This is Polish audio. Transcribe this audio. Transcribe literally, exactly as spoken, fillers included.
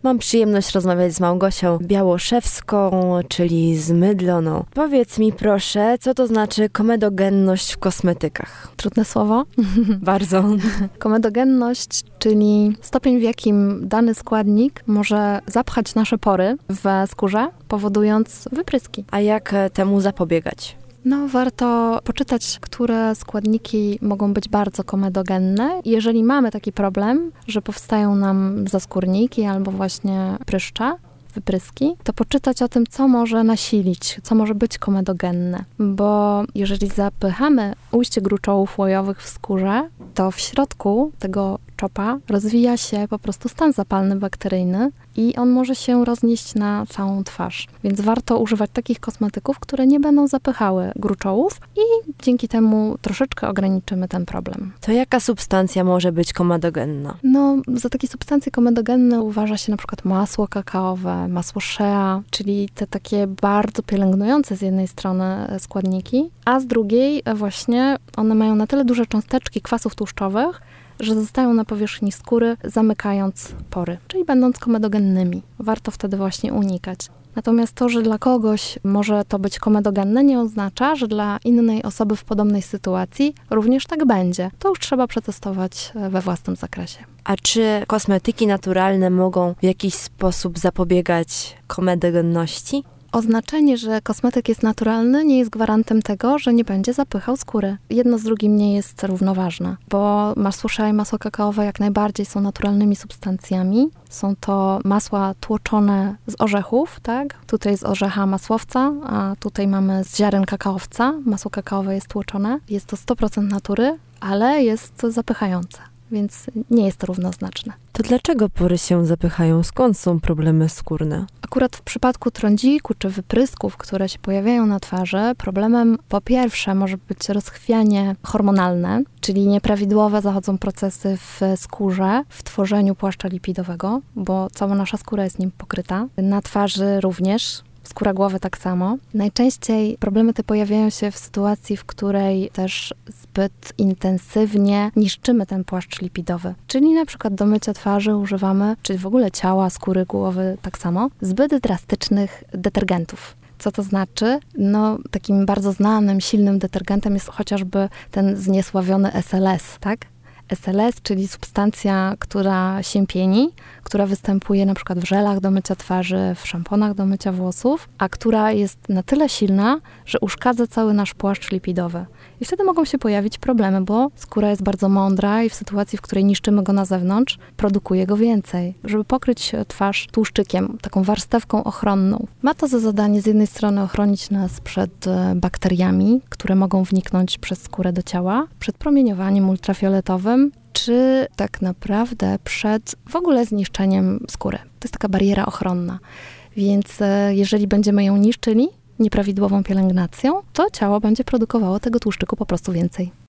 Mam przyjemność rozmawiać z Małgosią Białoszewską, czyli z Mydloną. Powiedz mi proszę, co to znaczy komedogenność w kosmetykach? Trudne słowo. Bardzo. Komedogenność, czyli stopień, w jakim dany składnik może zapchać nasze pory w skórze, powodując wypryski. A jak temu zapobiegać? No, warto poczytać, które składniki mogą być bardzo komedogenne. Jeżeli mamy taki problem, że powstają nam zaskórniki albo właśnie pryszcze, wypryski, to poczytać o tym, co może nasilić, co może być komedogenne. Bo jeżeli zapychamy ujście gruczołów łojowych w skórze, to w środku tego czopa rozwija się po prostu stan zapalny bakteryjny i on może się roznieść na całą twarz. Więc warto używać takich kosmetyków, które nie będą zapychały gruczołów i dzięki temu troszeczkę ograniczymy ten problem. To jaka substancja może być komedogenna? No, za takie substancje komedogenne uważa się na przykład masło kakaowe, masło shea, czyli te takie bardzo pielęgnujące z jednej strony składniki, a z drugiej właśnie one mają na tyle duże cząsteczki kwasów tłuszczowych, że zostają na powierzchni skóry, zamykając pory, czyli będąc komedogennymi. Warto wtedy właśnie unikać. Natomiast to, że dla kogoś może to być komedogenne, nie oznacza, że dla innej osoby w podobnej sytuacji również tak będzie. To już trzeba przetestować we własnym zakresie. A czy kosmetyki naturalne mogą w jakiś sposób zapobiegać komedogenności? Oznaczenie, że kosmetyk jest naturalny, nie jest gwarantem tego, że nie będzie zapychał skóry. Jedno z drugim nie jest równoważne, bo masło shea i masło kakaowe jak najbardziej są naturalnymi substancjami. Są to masła tłoczone z orzechów, tak? Tutaj z orzecha masłowca, a tutaj mamy z ziaren kakaowca. Masło kakaowe jest tłoczone. Jest to sto procent natury, ale jest zapychające, więc nie jest to równoznaczne. To dlaczego pory się zapychają? Skąd są problemy skórne? Akurat w przypadku trądziku czy wyprysków, które się pojawiają na twarzy, problemem po pierwsze może być rozchwianie hormonalne, czyli nieprawidłowe zachodzą procesy w skórze, w tworzeniu płaszcza lipidowego, bo cała nasza skóra jest nim pokryta. Na twarzy również. Skóra głowy tak samo. Najczęściej problemy te pojawiają się w sytuacji, w której też zbyt intensywnie niszczymy ten płaszcz lipidowy. Czyli na przykład do mycia twarzy używamy, czy w ogóle ciała, skóry, głowy tak samo, zbyt drastycznych detergentów. Co to znaczy? No, takim bardzo znanym, silnym detergentem jest chociażby ten zniesławiony S L S, tak? S L S, czyli substancja, która się pieni, która występuje na przykład w żelach do mycia twarzy, w szamponach do mycia włosów, a która jest na tyle silna, że uszkadza cały nasz płaszcz lipidowy. I wtedy mogą się pojawić problemy, bo skóra jest bardzo mądra i w sytuacji, w której niszczymy go na zewnątrz, produkuje go więcej, żeby pokryć twarz tłuszczykiem, taką warstewką ochronną. Ma to za zadanie z jednej strony ochronić nas przed bakteriami, które mogą wniknąć przez skórę do ciała, przed promieniowaniem ultrafioletowym, czy tak naprawdę przed w ogóle zniszczeniem skóry. To jest taka bariera ochronna. Więc jeżeli będziemy ją niszczyli nieprawidłową pielęgnacją, to ciało będzie produkowało tego tłuszczyku po prostu więcej.